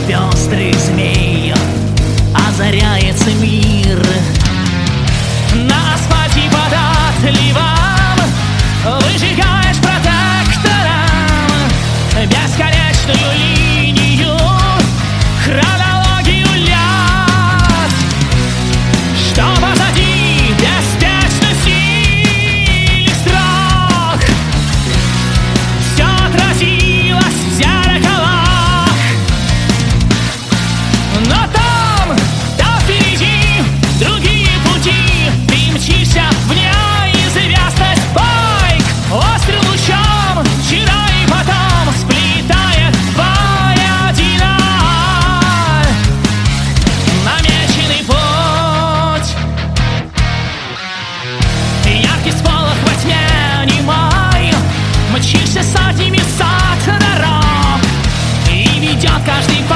пестрых змей озаряется мир. На асфальте податливом выжигаешь протектором бесконечную линию, хронологию лет. Что позади беспечность или страх, все отразилось в зеркалах. Но там впереди другие пути, ты мчишься в неизвестность. Байк острым лучом вчера и потом сплетает воедино намеченный путь. Яркий сполох во тьме немой, мчишься сотнями сот дорог, и ведет каждый